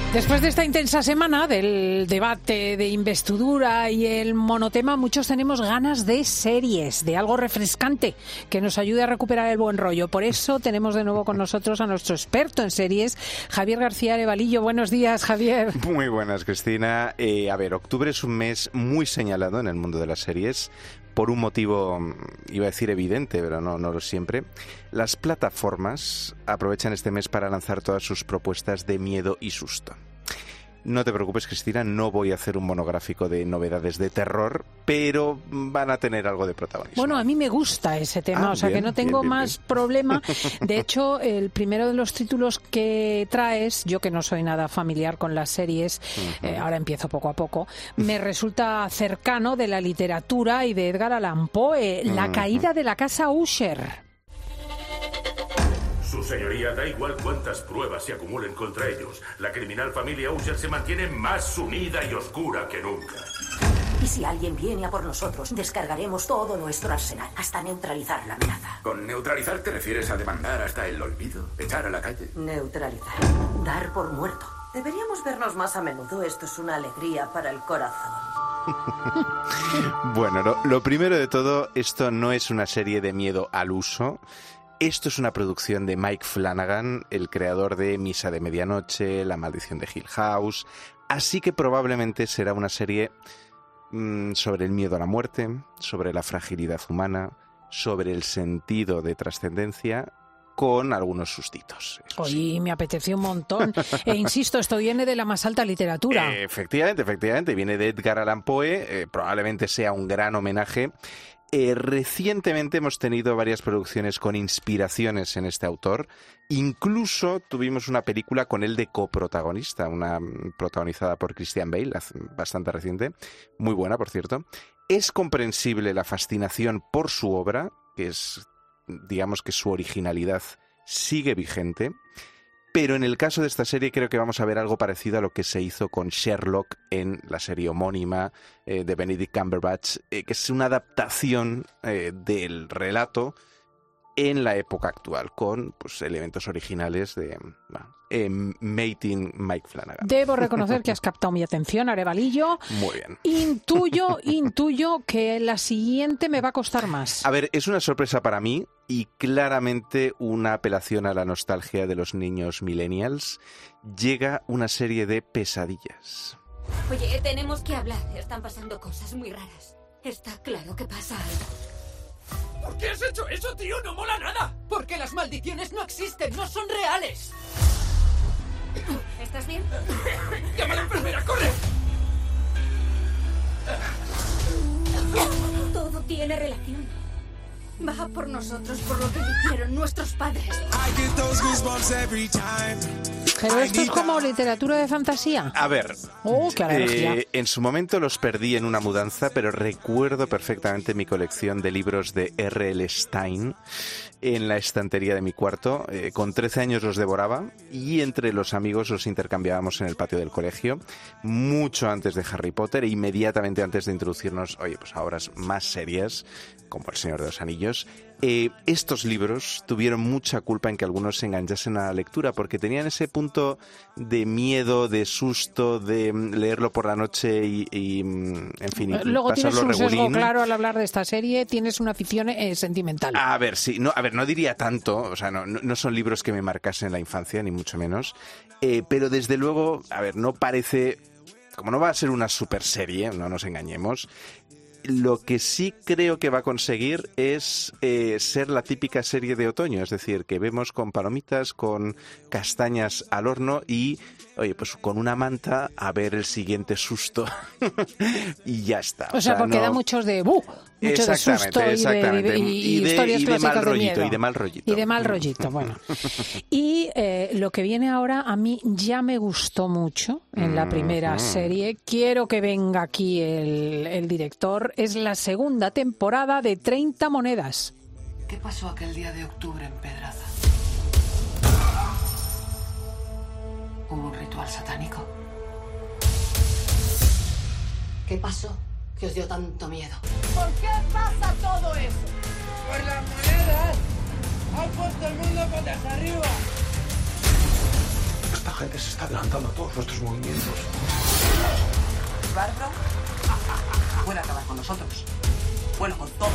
Después de esta intensa semana del debate de investidura y el monotema, muchos tenemos ganas de series, de algo refrescante que nos ayude a recuperar el buen rollo. Por eso tenemos de nuevo con nosotros a nuestro experto en series, Javier García Arevalillo. Buenos días, Javier. Muy buenas, Cristina. Octubre es un mes muy señalado en el mundo de las series por un motivo, iba a decir evidente, pero no lo siempre. Las plataformas aprovechan este mes para lanzar todas sus propuestas de miedo y susto. No te preocupes, Cristina, no voy a hacer un monográfico de novedades de terror, pero van a tener algo de protagonismo. Bueno, a mí me gusta ese tema, que no tengo más problema. De hecho, el primero de los títulos que traes, yo que no soy nada familiar con las series, ahora empiezo poco a poco, me resulta cercano de la literatura y de Edgar Allan Poe, La caída de la casa Usher. Su señoría, da igual cuántas pruebas se acumulen contra ellos. La criminal familia Usher se mantiene más unida y oscura que nunca. Y si alguien viene a por nosotros, descargaremos todo nuestro arsenal hasta neutralizar la amenaza. ¿Con neutralizar te refieres a demandar hasta el olvido? ¿Echar a la calle? Neutralizar. Dar por muerto. Deberíamos vernos más a menudo. Esto es una alegría para el corazón. Bueno, lo primero de todo, esto no es una serie de miedo al uso. Esto es una producción de Mike Flanagan, el creador de Misa de Medianoche, La maldición de Hill House, así que probablemente será una serie sobre el miedo a la muerte, sobre la fragilidad humana, sobre el sentido de trascendencia, con algunos sustitos. Oye, me apeteció un montón. E insisto, esto viene de la más alta literatura. Efectivamente, viene de Edgar Allan Poe, probablemente sea un gran homenaje. Recientemente hemos tenido varias producciones con inspiraciones en este autor. Incluso tuvimos una película con él de coprotagonista, una protagonizada por Christian Bale, bastante reciente, muy buena, por cierto. Es comprensible la fascinación por su obra, que es, digamos que su originalidad sigue vigente. Pero en el caso de esta serie creo que vamos a ver algo parecido a lo que se hizo con Sherlock en la serie homónima de Benedict Cumberbatch, que es una adaptación del relato en la época actual, con elementos originales de Made in Mike Flanagan. Debo reconocer que has captado mi atención, Arevalillo. Muy bien. Intuyo que la siguiente me va a costar más. A ver, es una sorpresa para mí y claramente una apelación a la nostalgia de los niños millennials. Llega una serie de pesadillas. Oye, tenemos que hablar. Están pasando cosas muy raras. Está claro que pasa algo. ¿Por qué has hecho eso, tío? ¡No mola nada! Porque las maldiciones no existen, no son reales. ¿Estás bien? ¡Llama a la enfermera, corre! Todo tiene relación. Va por nosotros, por lo que hicieron nuestros padres. Pero esto es como literatura de fantasía. A ver, qué alergia. En su momento los perdí en una mudanza, pero recuerdo perfectamente mi colección de libros de R.L. Stein en la estantería de mi cuarto. Con 13 años los devoraba y entre los amigos los intercambiábamos en el patio del colegio, mucho antes de Harry Potter e inmediatamente antes de introducirnos, a obras más serias, como El Señor de los Anillos. Estos libros tuvieron mucha culpa en que algunos se enganchasen a la lectura, porque tenían ese punto de miedo, de susto, de leerlo por la noche y en fin, luego tienes pasarlo un sesgo regulín. claro al hablar de esta serie, tienes una afición sentimental. A ver, sí, no diría tanto, no son libros que me marcasen en la infancia, ni mucho menos, pero desde luego, no parece, como no va a ser una super serie, no nos engañemos. Lo que sí creo que va a conseguir es ser la típica serie de otoño, es decir, que vemos con palomitas, con castañas al horno y, con una manta a ver el siguiente susto y ya está. O sea, porque da muchos de mucho de susto y historias clásicas de miedo. Y de mal rollito. Y de mal rollito, bueno. Y lo que viene ahora a mí ya me gustó mucho en la primera serie. Quiero que venga aquí el director. Es la segunda temporada de 30 monedas. ¿Qué pasó aquel día de octubre en Pedraza? ¿Hubo un ritual satánico? ¿Qué pasó que os dio tanto miedo? ¿Por qué pasa todo eso? Por las monedas. Han puesto el mundo patas arriba. Esta gente se está adelantando a todos nuestros movimientos. Bárbaro, puede acabar con nosotros. Bueno, con todos.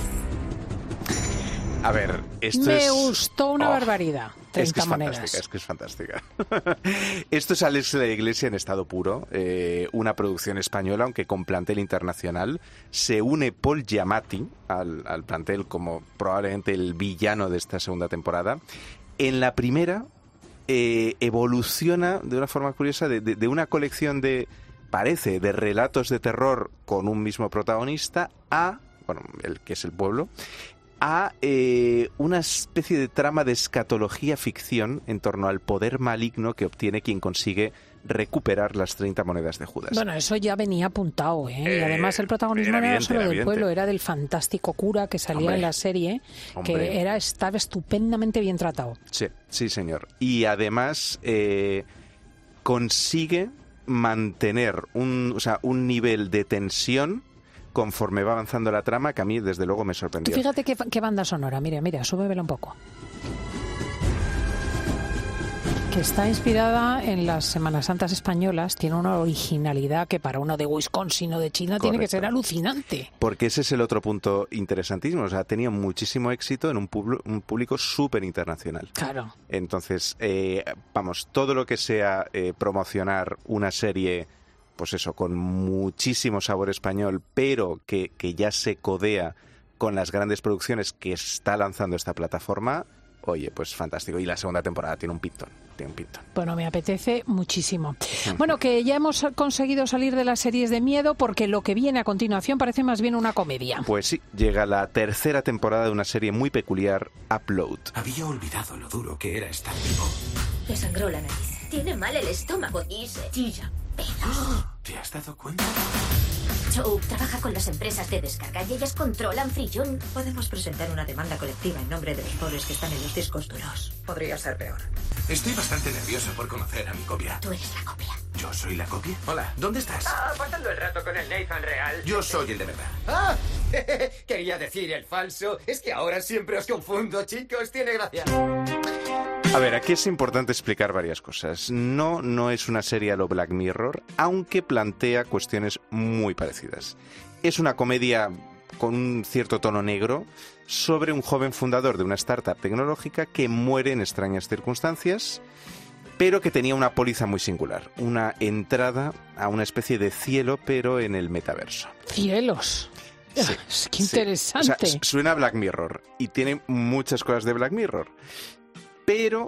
A ver, esto Me gustó una barbaridad. 30 monedas. Es que es fantástica. Esto es Alex de la Iglesia en estado puro, una producción española, aunque con plantel internacional. Se une Paul Giamatti al plantel como probablemente el villano de esta segunda temporada. En la primera evoluciona de una forma curiosa de una colección de relatos de terror con un mismo protagonista a, bueno, el que es el pueblo, a una especie de trama de escatología ficción en torno al poder maligno que obtiene quien consigue recuperar las 30 monedas de Judas. Bueno, eso ya venía apuntado, ¿eh? Y además el protagonismo no era solo del pueblo, era del fantástico cura que salía en la serie, que estaba estupendamente bien tratado. Sí, señor. Y además consigue mantener un nivel de tensión conforme va avanzando la trama, que a mí desde luego me sorprendió. Tú fíjate qué banda sonora, mira, súbemela un poco. Que está inspirada en las Semanas Santas españolas, tiene una originalidad que para uno de Wisconsin o de China tiene que ser alucinante. Porque ese es el otro punto interesantísimo, o sea, ha tenido muchísimo éxito en un público súper internacional. Claro. Entonces, todo lo que sea promocionar una serie, pues eso, con muchísimo sabor español, pero que ya se codea con las grandes producciones que está lanzando esta plataforma, oye, pues fantástico. Y la segunda temporada tiene un pintón. Bueno, me apetece muchísimo. Bueno, que ya hemos conseguido salir de las series de miedo porque lo que viene a continuación parece más bien una comedia. Pues sí, llega la tercera temporada de una serie muy peculiar, Upload. Había olvidado lo duro que era estar vivo. Le sangró la nariz. Tiene mal el estómago y se chilla pedos. ¿Te has dado cuenta? Joe trabaja con las empresas de descarga y ellas controlan Frillon. Podemos presentar una demanda colectiva en nombre de los pobres que están en los discos duros. Podría ser peor. Estoy bastante nervioso por conocer a mi copia. Tú eres la copia. ¿Yo soy la copia? Hola, ¿dónde estás? Pasando el rato con el Nathan real. Yo soy el de verdad. ¡Ah! Quería decir el falso. Es que ahora siempre os confundo, chicos. Tiene gracia. A ver, aquí es importante explicar varias cosas. No es una serie a lo Black Mirror, aunque plantea cuestiones muy parecidas. Es una comedia con un cierto tono negro sobre un joven fundador de una startup tecnológica que muere en extrañas circunstancias, pero que tenía una póliza muy singular, una entrada a una especie de cielo, pero en el metaverso. ¡Cielos! Sí, ¡qué interesante! O sea, suena a Black Mirror y tiene muchas cosas de Black Mirror. Pero,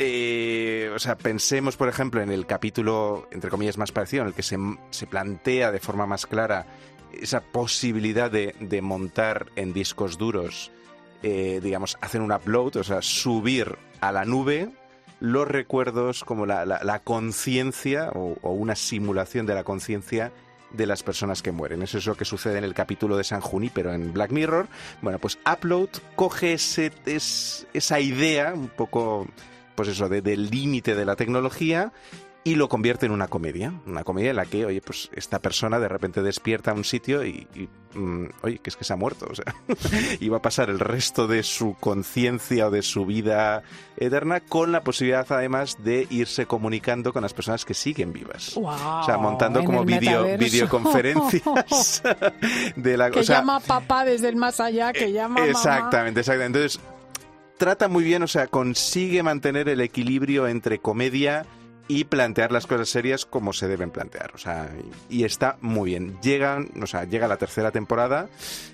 pensemos, por ejemplo, en el capítulo, entre comillas, más parecido, en el que se plantea de forma más clara esa posibilidad de montar en discos duros, hacer un upload, o sea, subir a la nube los recuerdos, como la conciencia o una simulación de la conciencia de las personas que mueren. Eso es lo que sucede en el capítulo de San Junípero en Black Mirror. Bueno, pues Upload coge esa idea un poco, pues eso, del límite de la tecnología y lo convierte en una comedia en la que, oye, pues esta persona de repente despierta a un sitio y oye, que es que se ha muerto, o sea, y va a pasar el resto de su conciencia o de su vida eterna con la posibilidad además de irse comunicando con las personas que siguen vivas. Wow, o sea, montando como videoconferencias de la, que llama papá desde el más allá, que llama mamá. Exactamente. Entonces, trata muy bien, o sea, consigue mantener el equilibrio entre comedia y plantear las cosas serias como se deben plantear, o sea, y está muy bien. Llega la tercera temporada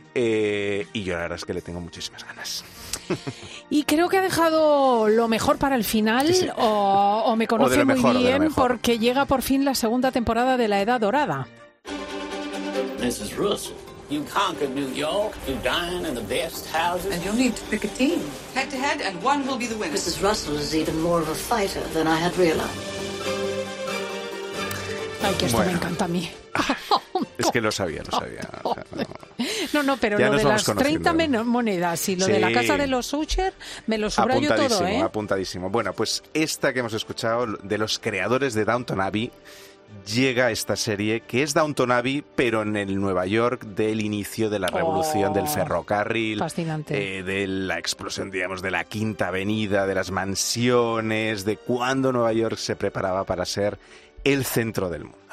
y yo la verdad es que le tengo muchísimas ganas. Y creo que ha dejado lo mejor para el final, sí. o me conoce muy bien, porque llega por fin la segunda temporada de La Edad Dorada. Mrs. Russell, you conquered New York, you dine in the best houses. And you'll need to pick a team. Head to head, and one will be the winner. Mrs. Russell is even more of a fighter than I had realized. Ay, que esto me encanta a mí. Es que lo sabía. No, pero ya lo de las 30 monedas y lo de la casa de los Usher, me lo subrayo todo, ¿eh? Apuntadísimo. Bueno, pues esta que hemos escuchado, de los creadores de Downton Abbey, llega esta serie que es Downton Abbey, pero en el Nueva York del inicio de la revolución del ferrocarril, fascinante. De la explosión, digamos, de la Quinta Avenida, de las mansiones, de cuando Nueva York se preparaba para ser el centro del mundo.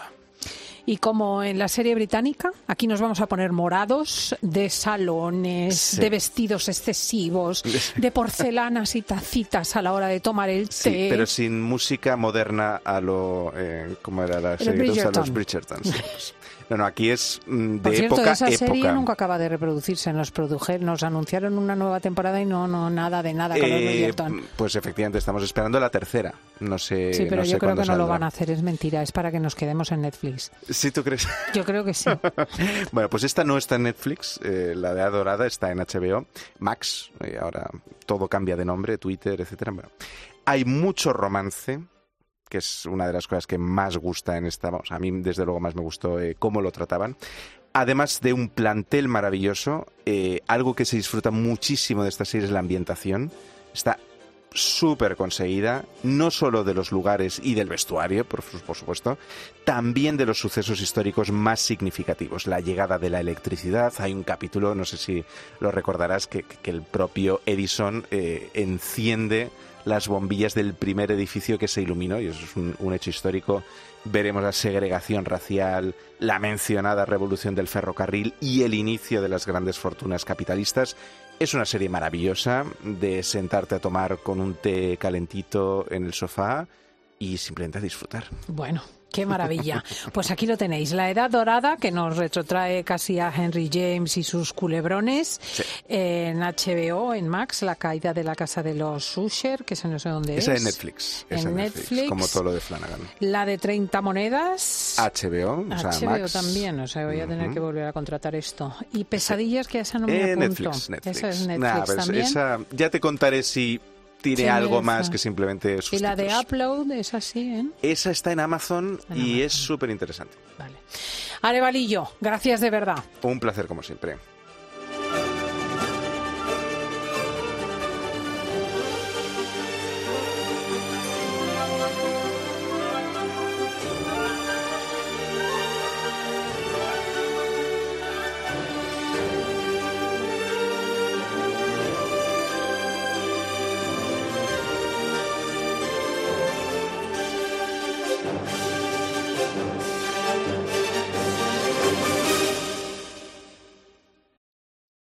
Y como en la serie británica, aquí nos vamos a poner morados de salones, de vestidos excesivos, de porcelanas y tacitas a la hora de tomar el té. Sí, pero sin música moderna a lo... ¿cómo era la serie? A los Bridgerton. Sí, pues. No, aquí es de por cierto, época. Esa serie nunca acaba de reproducirse. Nos anunciaron una nueva temporada y no nada con los Bridgerton. Pues efectivamente, estamos esperando la tercera. No sé. Sí, pero no sé yo creo que no saldrá. lo van a hacer, es mentira, es para que nos quedemos en Netflix. ¿Sí, tú crees? Yo creo que sí. Bueno, pues esta no está en Netflix, la de Adorada está en HBO Max, ahora todo cambia de nombre, Twitter, etcétera. Bueno, hay mucho romance, que es una de las cosas que más gusta en esta, vamos, a mí desde luego más me gustó cómo lo trataban. Además de un plantel maravilloso, algo que se disfruta muchísimo de esta serie es la ambientación. Está súper conseguida, no solo de los lugares y del vestuario, por supuesto, también de los sucesos históricos más significativos. La llegada de la electricidad, hay un capítulo, no sé si lo recordarás, que el propio Edison enciende las bombillas del primer edificio que se iluminó, y eso es un hecho histórico. Veremos la segregación racial, la mencionada revolución del ferrocarril y el inicio de las grandes fortunas capitalistas. Es una serie maravillosa de sentarte a tomar con un té calentito en el sofá y simplemente a disfrutar. Bueno, qué maravilla. Pues aquí lo tenéis, La Edad Dorada, que nos retrotrae casi a Henry James y sus culebrones. Sí. En HBO, en Max, La caída de la casa de los Usher, que ese no sé dónde Esa es. En Netflix. En Netflix. Como todo lo de Flanagan. La de 30 monedas. HBO, o sea, HBO Max. También, o sea, voy a tener que volver a contratar esto. Y Pesadillas, que esa no me apunto. Netflix. Esa es Netflix también. Esa, ya te contaré si tiene algo más que simplemente sustitutos. Y la de Upload es así, ¿eh? Esa está en Amazon y es súper interesante. Vale. Arevalillo, gracias de verdad. Un placer como siempre.